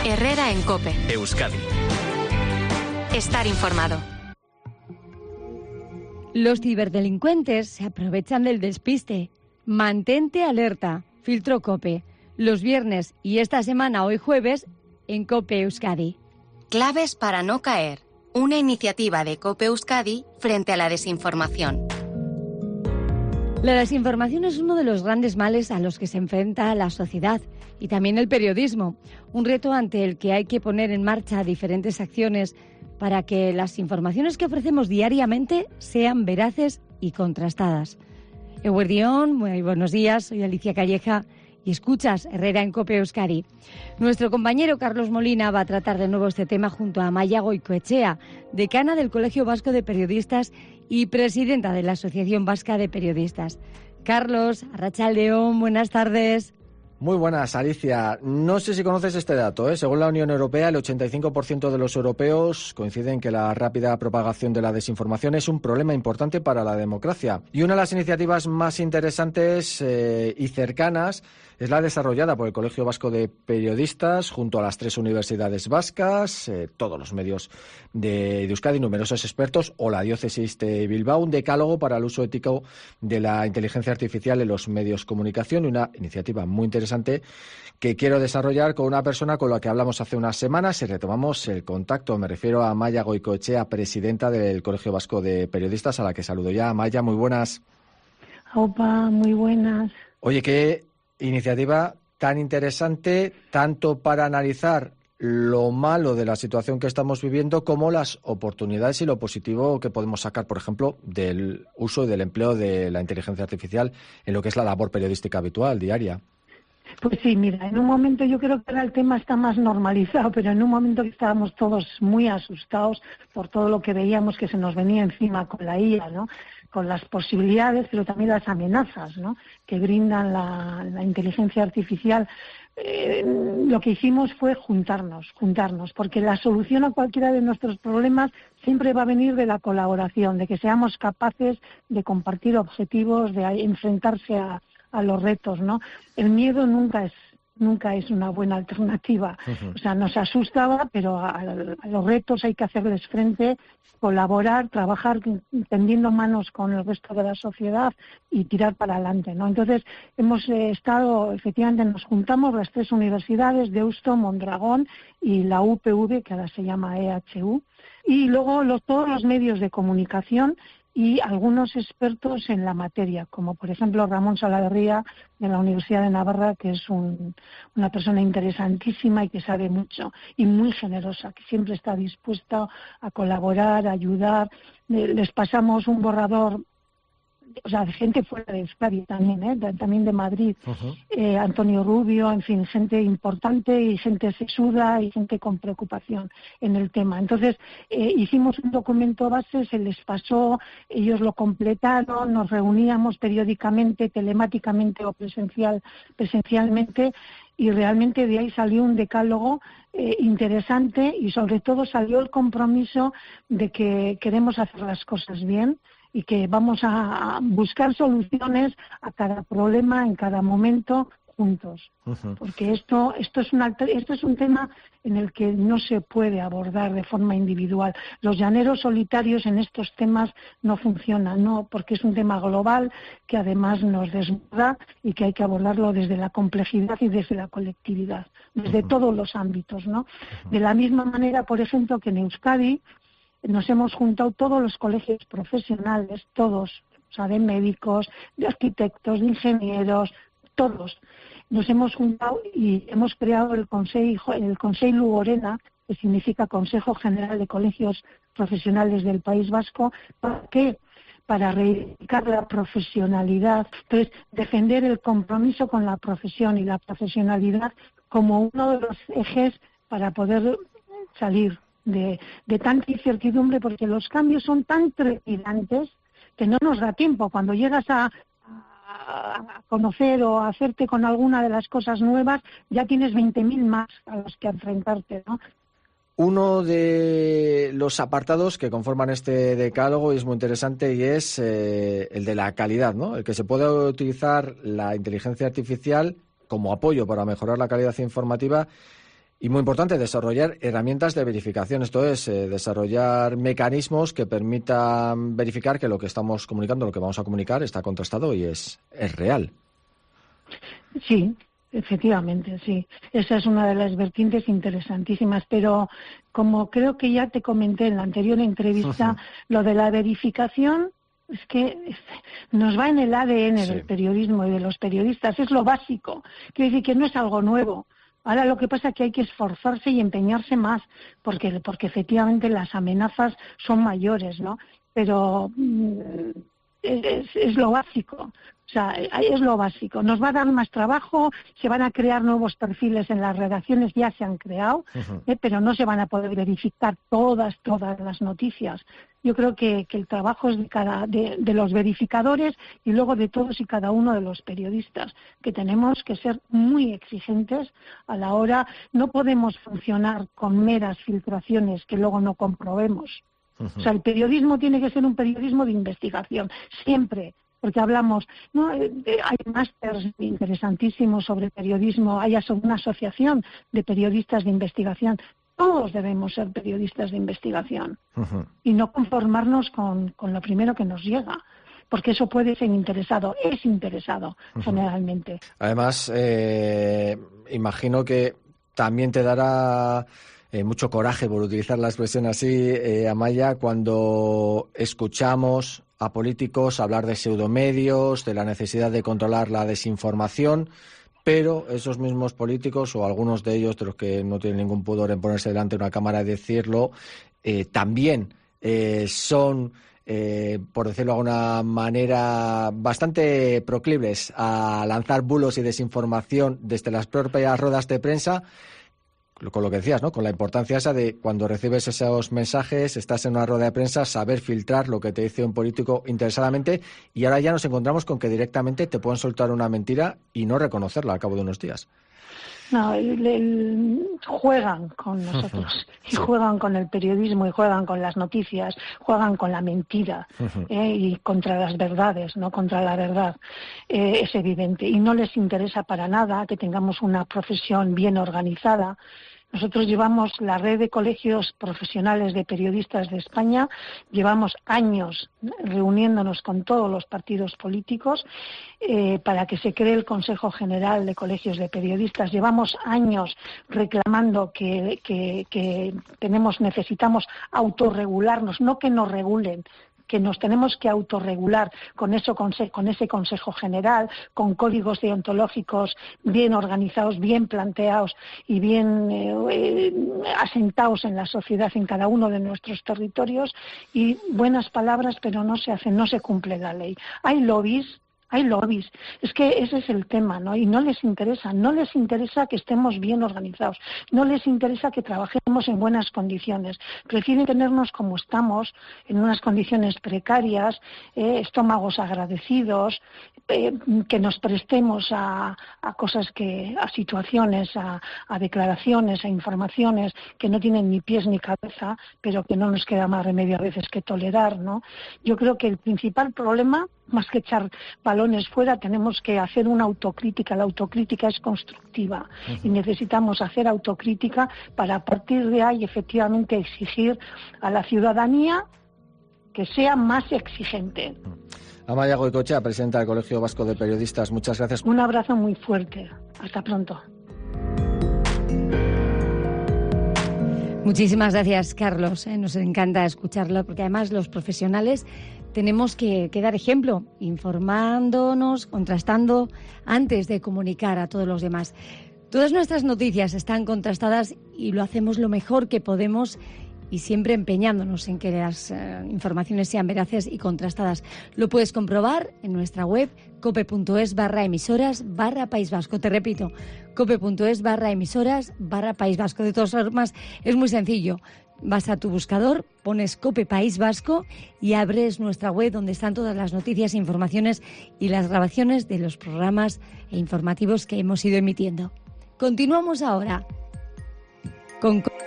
Herrera en COPE. Euskadi. Estar informado. Los ciberdelincuentes se aprovechan del despiste. Mantente alerta. Filtro COPE. Los viernes y esta semana, hoy jueves, en COPE Euskadi. Claves para no caer. Una iniciativa de COPE Euskadi frente a la desinformación. La desinformación es uno de los grandes males a los que se enfrenta la sociedad y también el periodismo. Un reto ante el que hay que poner en marcha diferentes acciones para que las informaciones que ofrecemos diariamente sean veraces y contrastadas. Eguerdión, muy buenos días, soy Alicia Calleja y escuchas Herrera en COPE Euskadi. Nuestro compañero Carlos Molina va a tratar de nuevo este tema junto a Amaia Goicoechea, decana del Colegio Vasco de Periodistas y presidenta de la Asociación Vasca de Periodistas. Carlos, arratsaldeon, buenas tardes. Muy buenas, Alicia. No sé si conoces este dato, ¿eh? Según la Unión Europea, el 85% de los europeos coinciden en que la rápida propagación de la desinformación es un problema importante para la democracia. Y una de las iniciativas más interesantes y cercanas es la desarrollada por el Colegio Vasco de Periodistas junto a las 3 universidades vascas, todos los medios de Euskadi, numerosos expertos o la diócesis de Bilbao, un decálogo para el uso ético de la inteligencia artificial en los medios de comunicación y una iniciativa muy interesante que quiero desarrollar con una persona con la que hablamos hace unas semanas y retomamos el contacto. Me refiero a Amaia Goicoechea, presidenta del Colegio Vasco de Periodistas, a la que saludo ya. Amaia, muy buenas. Opa, muy buenas. Oye, qué iniciativa tan interesante, tanto para analizar lo malo de la situación que estamos viviendo como las oportunidades y lo positivo que podemos sacar, por ejemplo, del uso y del empleo de la inteligencia artificial en lo que es la labor periodística habitual, diaria. Pues sí, mira, en un momento yo creo que ahora el tema está más normalizado, pero en un momento que estábamos todos muy asustados por todo lo que veíamos que se nos venía encima con la IA, ¿no? Con las posibilidades, pero también las amenazas, ¿no? Que brindan la inteligencia artificial. Lo que hicimos fue juntarnos, porque la solución a cualquiera de nuestros problemas siempre va a venir de la colaboración, de que seamos capaces de compartir objetivos, de enfrentarse a los retos, ¿no? El miedo nunca es una buena alternativa. O sea, nos asustaba, pero a los retos hay que hacerles frente, colaborar, trabajar tendiendo manos con el resto de la sociedad y tirar para adelante, ¿no? Entonces, hemos efectivamente nos juntamos las 3 universidades, Deusto, Mondragón y la UPV, que ahora se llama EHU, y luego todos los medios de comunicación y algunos expertos en la materia, como por ejemplo Ramón Salaverría de la Universidad de Navarra, que es una persona interesantísima y que sabe mucho y muy generosa, que siempre está dispuesta a colaborar, a ayudar. Les pasamos un borrador, o sea, de gente fuera de Euskadi también, también de Madrid, Antonio Rubio, en fin, gente importante y gente sesuda y gente con preocupación en el tema. Entonces, hicimos un documento base, se les pasó, ellos lo completaron, nos reuníamos periódicamente, telemáticamente o presencialmente, y realmente de ahí salió un decálogo interesante y sobre todo salió el compromiso de que queremos hacer las cosas bien y que vamos a buscar soluciones a cada problema en cada momento juntos, porque esto es un tema en el que no se puede abordar de forma individual. Los llaneros solitarios en estos temas no funcionan, no, porque es un tema global que además nos desborda y que hay que abordarlo desde la complejidad y desde la colectividad, desde todos los ámbitos, ¿no? De la misma manera, por ejemplo, que en Euskadi nos hemos juntado todos los colegios profesionales, todos, o sea, de médicos, de arquitectos, de ingenieros, todos. Nos hemos juntado y hemos creado el Consejo Lugorena, que significa Consejo General de Colegios Profesionales del País Vasco. ¿Para qué? Para reivindicar la profesionalidad, entonces defender el compromiso con la profesión y la profesionalidad como uno de los ejes para poder salir de tanta incertidumbre, porque los cambios son tan trepidantes que no nos da tiempo. Cuando llegas a conocer o a hacerte con alguna de las cosas nuevas, ya tienes 20.000 más a los que enfrentarte, ¿no? Uno de los apartados que conforman este decálogo y es muy interesante y es el de la calidad, ¿no? El que se pueda utilizar la inteligencia artificial como apoyo para mejorar la calidad informativa Y muy importante, desarrollar herramientas de verificación, esto es, desarrollar mecanismos que permitan verificar que lo que estamos comunicando, lo que vamos a comunicar, está contrastado y es real. Sí, efectivamente, sí. Esa es una de las vertientes interesantísimas, pero como creo que ya te comenté en la anterior entrevista, lo de la verificación es que nos va en el ADN del periodismo y de los periodistas, es lo básico. Quiero decir que no es algo nuevo. Ahora lo que pasa es que hay que esforzarse y empeñarse más, porque efectivamente las amenazas son mayores, ¿no? Pero es lo básico. O sea, es lo básico. Nos va a dar más trabajo, se van a crear nuevos perfiles en las redacciones, ya se han creado, pero no se van a poder verificar todas las noticias. Yo creo que el trabajo es de los verificadores y luego de todos y cada uno de los periodistas, que tenemos que ser muy exigentes a la hora. No podemos funcionar con meras filtraciones que luego no comprobemos. O sea, el periodismo tiene que ser un periodismo de investigación, siempre. Porque hablamos, ¿no? Hay másters interesantísimos sobre periodismo, hay una asociación de periodistas de investigación. Todos debemos ser periodistas de investigación y no conformarnos con lo primero que nos llega, porque eso puede ser es interesado generalmente. Además, imagino que también te dará mucho coraje, por utilizar la expresión así, Amaya, cuando escuchamos a políticos hablar de pseudomedios, de la necesidad de controlar la desinformación, pero esos mismos políticos, o algunos de ellos, de los que no tienen ningún pudor en ponerse delante de una cámara y decirlo, también son, por decirlo de alguna manera, bastante proclives a lanzar bulos y desinformación desde las propias ruedas de prensa, con lo que decías, ¿no? Con la importancia esa de cuando recibes esos mensajes, estás en una rueda de prensa, saber filtrar lo que te dice un político interesadamente, y ahora ya nos encontramos con que directamente te pueden soltar una mentira y no reconocerla al cabo de unos días. No, juegan con nosotros, y juegan con el periodismo, y juegan con las noticias, juegan con la mentira y contra las verdades, no contra la verdad. Es evidente. Y no les interesa para nada que tengamos una profesión bien organizada. Nosotros llevamos la red de colegios profesionales de periodistas de España, llevamos años reuniéndonos con todos los partidos políticos para que se cree el Consejo General de Colegios de Periodistas. Llevamos años reclamando que necesitamos autorregularnos, no que nos regulen, que nos tenemos que autorregular con ese Consejo General, con códigos deontológicos bien organizados, bien planteados y bien asentados en la sociedad, en cada uno de nuestros territorios, y buenas palabras, pero no se hacen, no se cumple la ley. Hay lobbies, es que ese es el tema, ¿no? Y no les interesa que estemos bien organizados, no les interesa que trabajemos en buenas condiciones, prefieren tenernos como estamos, en unas condiciones precarias, estómagos agradecidos, que nos prestemos a cosas a situaciones, a declaraciones, a informaciones que no tienen ni pies ni cabeza, pero que no nos queda más remedio a veces que tolerar, ¿no? Yo creo que el principal problema, más que echar balones fuera, tenemos que hacer una autocrítica. La autocrítica es constructiva y necesitamos hacer autocrítica para a partir de ahí efectivamente exigir a la ciudadanía que sea más exigente. Amaya Goicoechea, presidenta del Colegio Vasco de Periodistas, muchas gracias. Un abrazo muy fuerte. Hasta pronto. Muchísimas gracias, Carlos. Nos encanta escucharlo, porque además los profesionales tenemos que dar ejemplo, informándonos, contrastando antes de comunicar a todos los demás. Todas nuestras noticias están contrastadas y lo hacemos lo mejor que podemos, y siempre empeñándonos en que las informaciones sean veraces y contrastadas. Lo puedes comprobar en nuestra web cope.es/emisoras/País Vasco. Te repito, cope.es/emisoras/País Vasco. De todas formas, es muy sencillo. Vas a tu buscador, pones Cope País Vasco y abres nuestra web, donde están todas las noticias, informaciones y las grabaciones de los programas e informativos que hemos ido emitiendo. Continuamos ahora con